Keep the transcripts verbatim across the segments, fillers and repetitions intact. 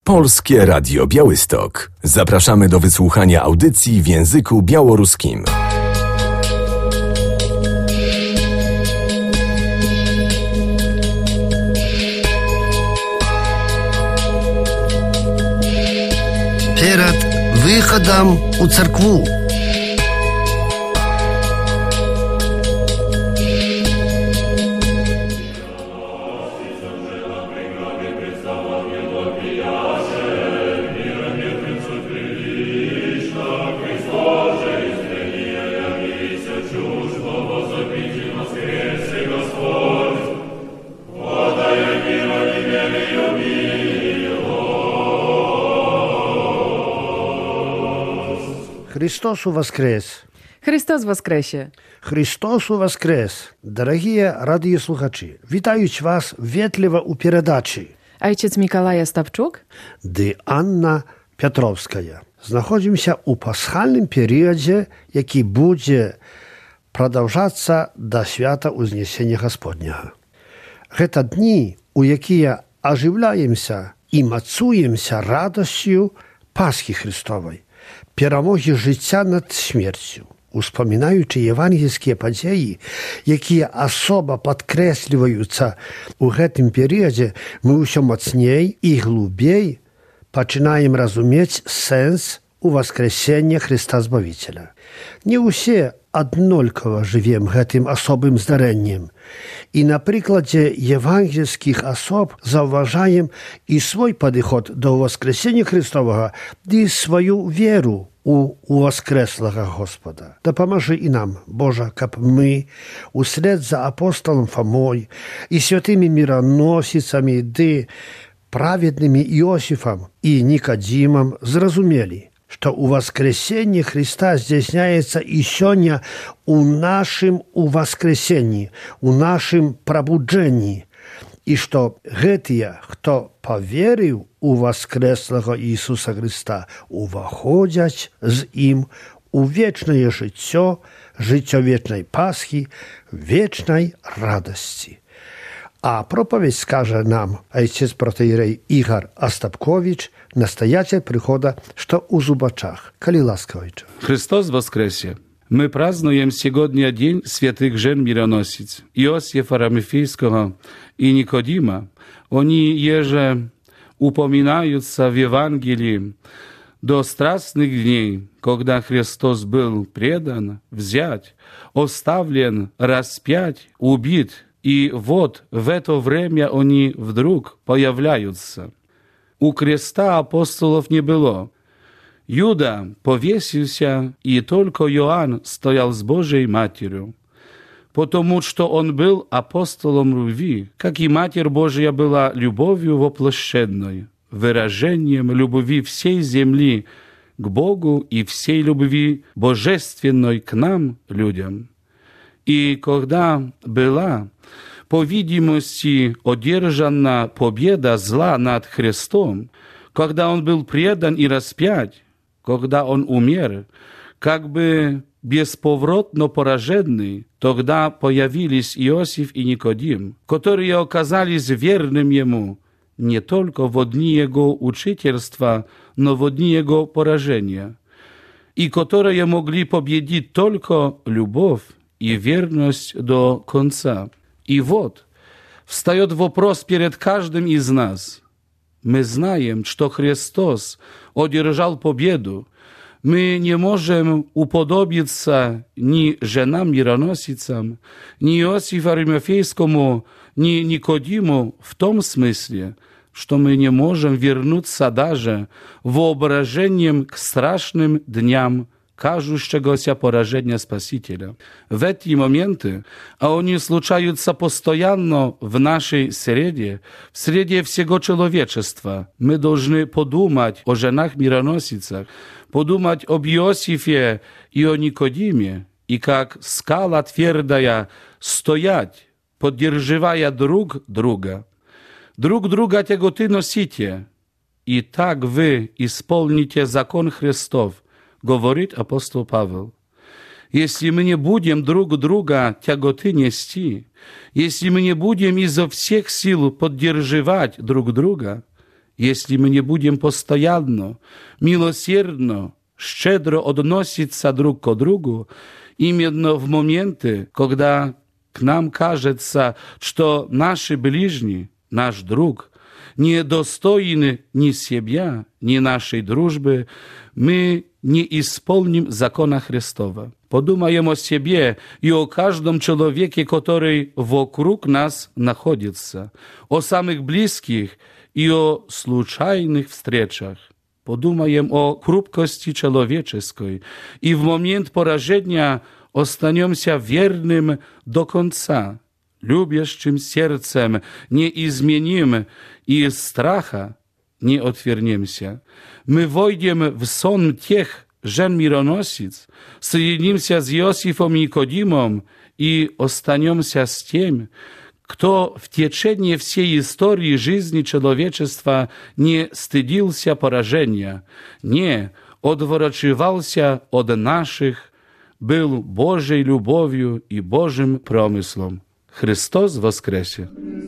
Polskie Radio Białystok. Zapraszamy do wysłuchania audycji w języku białoruskim. Перед выходом у церкву. Христос воскрес! Христос воскресе! Христос воскрес! Дорогие радиослухачи, вітають вас ветливо у передачі. Ojciec Mikołaj Stawczuk Dy Anna Piotrowska. Знаходимся у пасхальnym периоде, який буде продовжаться до свята Узнесения Господнего. Это дни, у якія оживляемся и мацуемся радостью Пасхи Христовой, перемоги життя над смертю. Успоминаючи євангельські події, які особо підкреслюються у гэтым періоді, ми усё мацней і глубей починаем разуметь сенс у воскресения Христа Збавителя. Не усе однолково живем гэтым особым здарэннем. И на прикладе евангельских особ зауважаем и свой подход до воскресения Христового, и свою веру у, у воскреслого Господа. Да поможи и нам, Боже, каб мы, услед за апостолом Фомой и святыми мироносицами, да праведными Иосифом и Никодимом, зразумели, что у воскресения Христа здійсняється і сьогодні у нашем у воскресении, у нашем пробуджении, и что гэтыя, кто поверил у воскреслого Иисуса Христа, уваходять з ім у вечное життя, життя вечной Пасхи, вечной радости. А проповедь скаже нам отец протоиерей Игорь Остапкович, настоятель прихода, что у Зубачах. Коли ласкович. Христос воскресе! Мы празднуем сегодня день святых жен мироносиц Иосифа Рамифийского и Никодима. Они еже упоминаются в Евангелии до страстных дней, когда Христос был предан, взят, оставлен, распят, убит. И вот в это время они вдруг появляются. У креста апостолов не было. Юда повесился, и только Иоанн стоял с Божией Матерью, потому что он был апостолом любви, как и Матерь Божия была любовью воплощенной, выражением любви всей земли к Богу и всей любви божественной к нам, людям. И когда была, по видимости, одержана победа зла над Христом, когда он был предан и распят, когда он умер, как бы бесповоротно пораженный, тогда появились Иосиф и Никодим, которые оказались верным ему не только в дни его учительства, но в дни его поражения, и которые могли победить только любовь и верность до конца. И вот встает вопрос перед каждым из нас. Мы знаем, что Христос одержал победу. Мы не можем уподобиться ни женам-мироносицам, ни Иосифу Римофейскому, ни Никодиму в том смысле, что мы не можем вернуться даже воображением к страшным дням кажущегося поражения Спасителя. В эти моменты, а они случаются постоянно в нашей среде, в среде всего человечества, мы должны подумать о женах-мироносицах, подумать об Иосифе и о Никодиме, и как скала твердая стоять, поддерживая друг друга. Друг друга тяготы носите, и так вы исполните закон Христов, говорит апостол Павел. Если мы не будем друг друга тяготы нести, если мы не будем изо всех сил поддерживать друг друга, Jeśli my nie będziemy postojanno, miłosierno, szczedro odnosić się drug ko drugu, imienno w momenty, kiedy k nam кажется, что наши ближни, наш друг, недостойны ни себя, ни нашей дружбы, мы не исполним закона Христова. Подумаем о себе и о каждом человеке, который вокруг нас находится, о самых близких и о случайных встречах. Подумаем о хрупкости человеческой и в момент поражения останемся верным до конца, любящим сердцем, не изменим и из страха не отвернемся. Мы войдем в сон тех жен-мироносиц, соединимся с Иосифом и Никодимом и останемся с тем, кто в течение всей истории жизни человечества не стыдился поражения, не odwracался od naszych, był Bożej любовью и Божьим промыслом. Христос воскресе!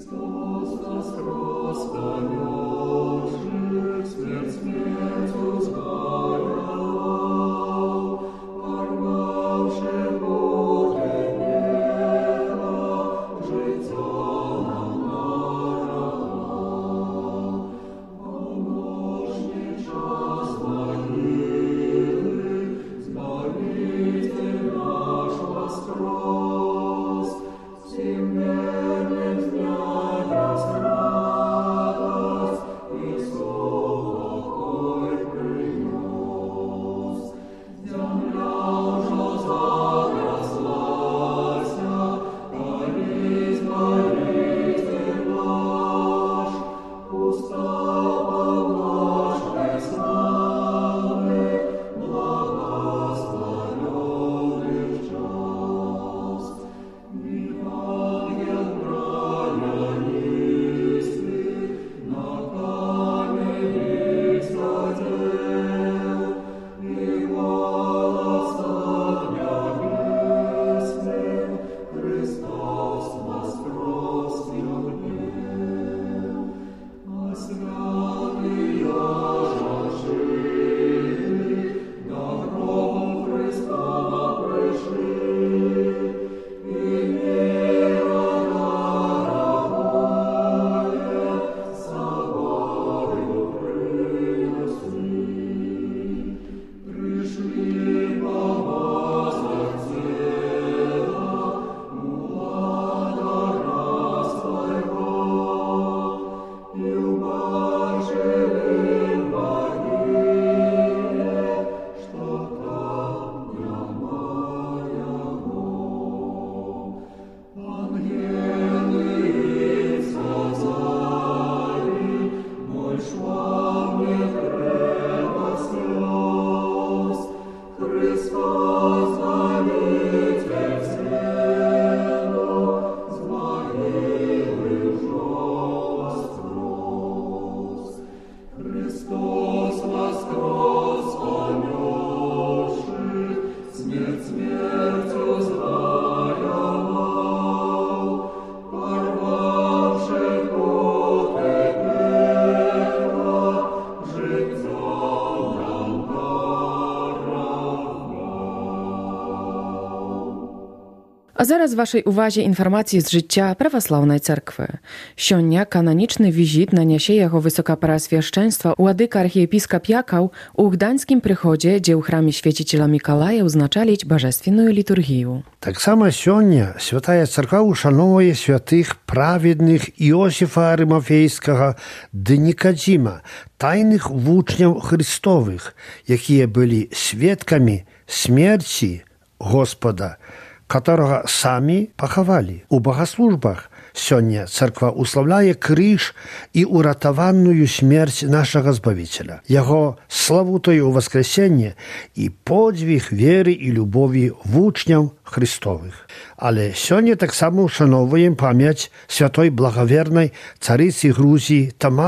A zaraz waszej uwadze informacje z życia prawosławnej cerkwy. Sionia kanoniczny wizyt naniesie jego wysokoparaswieszczeństwa ładyka archiepiskop Jakał u gdańskim przychodzie, gdzie u chramie święciciela Mikołaja uznaczalić bożestwienną liturgię. Tak samo sionia Święta Cerkwa uszanowuje świętych prawednych Iosifa Arymofejskiego i Nikodima, tajnych uczniów Chrystowych, jakie byli świadkami śmierci Gospoda, которого сами поховали. У богослужбах сегодня церковь уславляет крыж и уратованную смерть нашего Збавителя, его славутое воскресение и подвиг веры и любови в учням Христовых. Але сегодня так само ушановуем память святой благоверной царицы Грузии Тамары,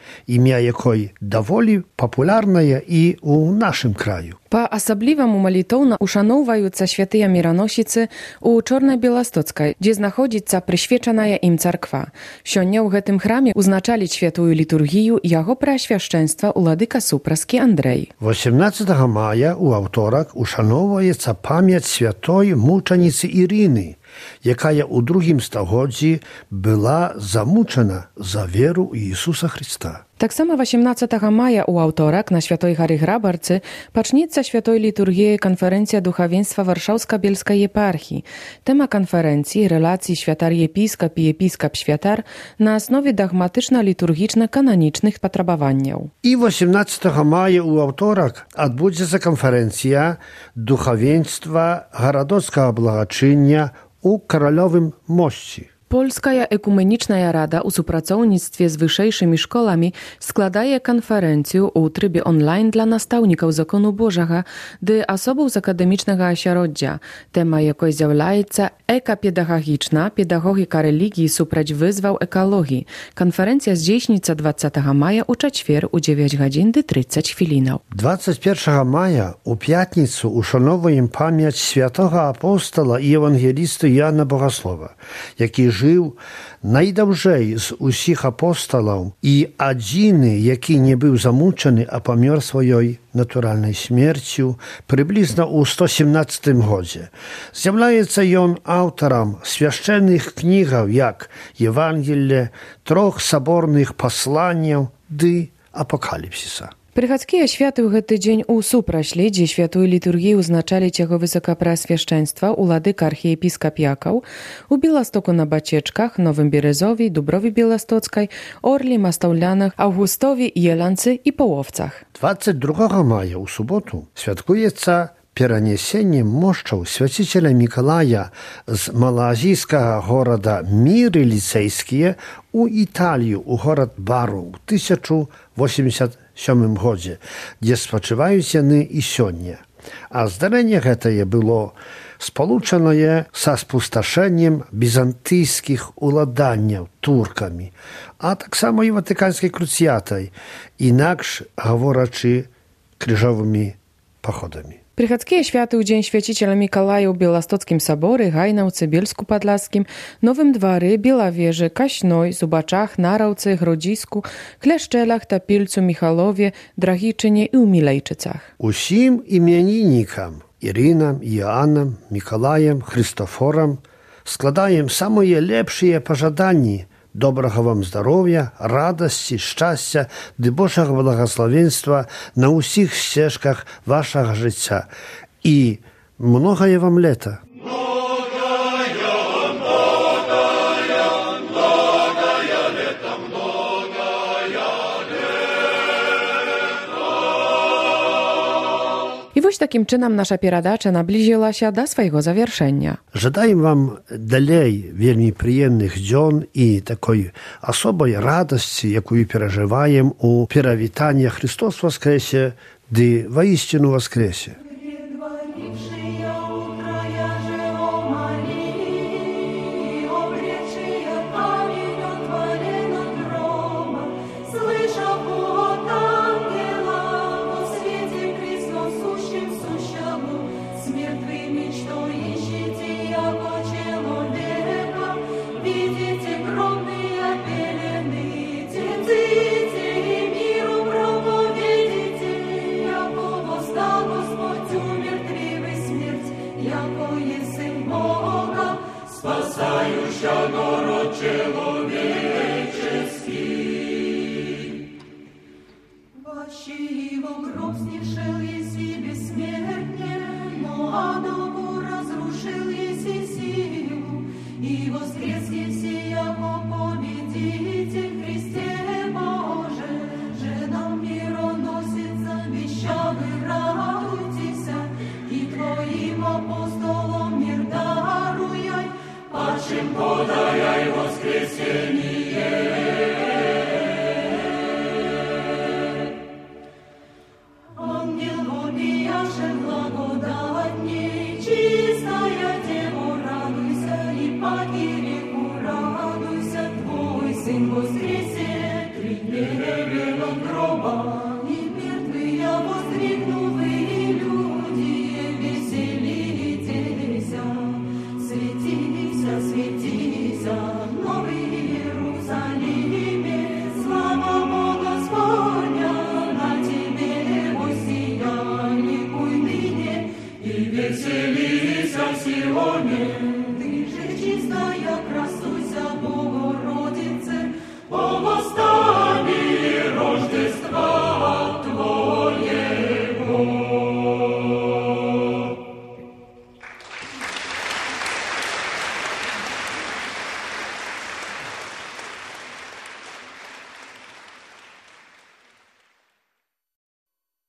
імя якой даволі папулярнае і ў нашым краю. Па-асабліваму малітоўна ушаноўваюцца святыя міраносіцы ў Чорнай-Беластоцкай, дзе знаходзіцца прысвечаная ім царква. Сёння ў гэтым храме узначаліць святую літургію яго преасвяшчэнства уладыка Супраскі Андрэй. восемнадцятага мая ў аўторак ушаноўваецца памяць святой мучаніцы Ірыны, якая ў другім стагоддзі была замучана за веру ў Ісуса Христа. Таксама восемнадцятага мая ў аўторак на Святой гары Грабарцы пачнецца святой літургіяй канферэнцыя духавенства Варшаўска-Бельскай епархіі. Тэма канферэнцыі рэлацыі святар-епіскап і епіскап-святар на аснове дагматычна-літургічна-кананічных патрабаванняў. І восемнадцятага мая ў аўторак адбудзецца канферэнцыя духавенства гарадоцкага благачыння у Каралёвым мосці. Польская экуменічная рада ў супрацоўніцтве з вышэйшымі школамі складае канферэнцыю ў трыбе онлайн для настаўнікаў закону Божага ды асобаў з акадэмічнага асяроддзя, тэма якой з'яўляецца экапедагагічна педагогіка рэлігіі супраць вызваў экалогіі. Канферэнцыя здзейсніцца дваццатага мая ў чацвер у дзевяць гадзін ды трыццаць хвілінаў. дваццаць першага мая у пятніцу ушаноўваем памяць святога апостала і евангеліста Яна Богаслова, які жыў найдаўжэй з усіх апосталаў і адзіны, які не быў замучаны, а памёр сваёй натуральнай смерцю прыблізна ў сто семнаццатым годзе. З'яўляецца ён аўтарам свяшчэнных кнігаў, як Евангелле, трох саборных пасланняў ды апакаліпсіса. Прыхадскія святы ў гэты дзень у супрачлі, дзе святую літургію узначаліць яго высокапреасвяшчэнства уладыка архіепіскап Якаў, у Беластоку на Бачечках, Новым Березові, Дуброві Беластоцкай, Орлі, Мастаўлянах, Аўгустові, Еланцы і Паўовцах. дваццаць другога мая ў суботу святкуецца перанесенне мошчаў свяціцеля Мікалая з малаазійскага горада Міры ліцэйскія у Італію, у горад Бару ў тысяча восемьдесят сёмым годзе, дзе спачываюць яны і сёння. А здарэнне гэтае было спалучанае са спусташэннем бізантыйскіх уладанняў туркамі, а таксама і ватыканскай круцятай, інакш гаворачы крыжовымі паходамі. Прыхадскія святы ў дзень свяціцеля Мікалая ў Беластоцкім саборы, Гайнаўцы, Бельску-Падласскім, Новым двары, Белавежы, Кашной, Зубачах, Нараўцы, Гродзіску, Кляшчэлах, Тапільцу, Міхалове, Драгічыне і ў Мілейчыцах. Усім імянінікам Ірынам, Іанам, Мікалаем, Хрыстофорам складаем самыя лепшыя пажаданні добрага вам здароўя, радасці, шчасця ды Божага благаславенства на ўсіх сцежках вашага жыцця. І многае вам лета. І вось такім чынам наша перадача наблізілася да свайго завяршэння. Жадаем вам далей вельмі прыемных дзён і такой асобай радасці, якую перажываем у перавітанні Христос воскресе ды воістину воскресе. Подаяй воскресенье.